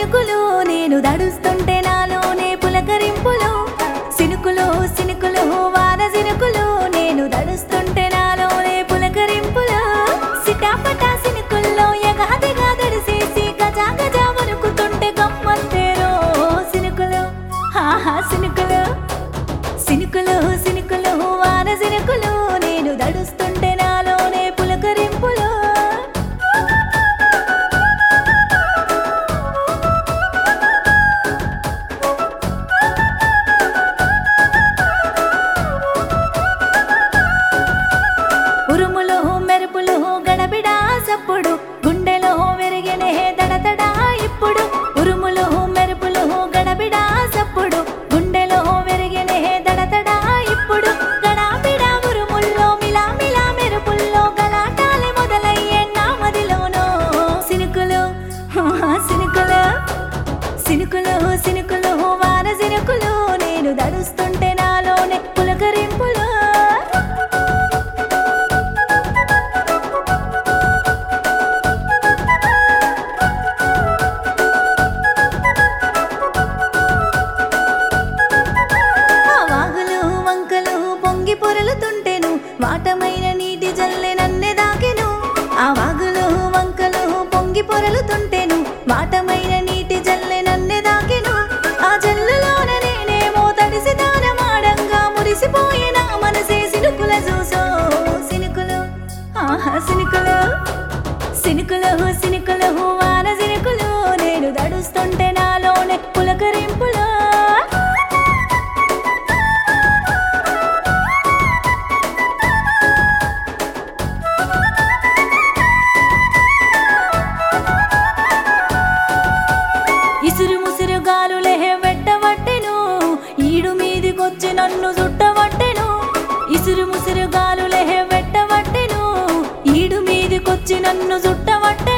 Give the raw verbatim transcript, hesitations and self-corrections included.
సినుకులు నేను దడుస్తుంటే నాలోనే పులకరింపులు సినుకులు సినుకులు వాన సినుకులు నేను దడుస్తుంటే నాలోనే పులకరింపులు సిటాపటా సినుకుల్లో ఎగాదిగా దడిసేసి గజా గజా వణుకుతుంటే గమ్మత్తేరో సినుకులు హాహా సినుకులు సినుకులు సినుకులు వాన సినుకులు నేను దడుస్తుంటే నాలోనే పులకరింపులు ఉరుములు మెరుపులు గడబిడా సప్పుడు గుండెలో విరిగినే దడదడా ఇప్పుడు ఉరుములు మెరుపులు గడబిడా సప్పుడు గుండెలో విరిగినే దడదడా ఇప్పుడు గడాబిడా ఉరుముల్లో మిలా మిలా మెరుపుల్లో గలాటాలే మొదలయ్యే నా మదిలోనో సినుకులు సినుకులు సినుకులు సినుకులు వాన సినుకులు నేను దడుస్తుంటే నాలోనే పులకరింపులు పొరలుతుంటేను వాటమైన నీటి జల్లె నన్నె దాకెను ఆ వాగులు వంకలు పొంగి పొరలుతుంటేను వాటమైన నీటి జల్లె నన్నె దాకెను ఆ జల్లులోన నేనేమో తడిసి దానమాడంగా మురిసిపోయిన మనసే సినుకుల చూసో సినుకులు ఆహా సినుకులు సినుకులు సినుకులు వాన సినుకులు నేను దడుస్తుంటే నాలోనే పులకరింపులు ఇసురు ముసురు గాలులే వెట్టవట్టెను ఈడు మీదికొచ్చి నన్ను చుట్టవట్టెను ఇసురు ముసురు గాలులే వెట్టవట్టెను ఈడు మీదికొచ్చి నన్ను చుట్టవట్టెను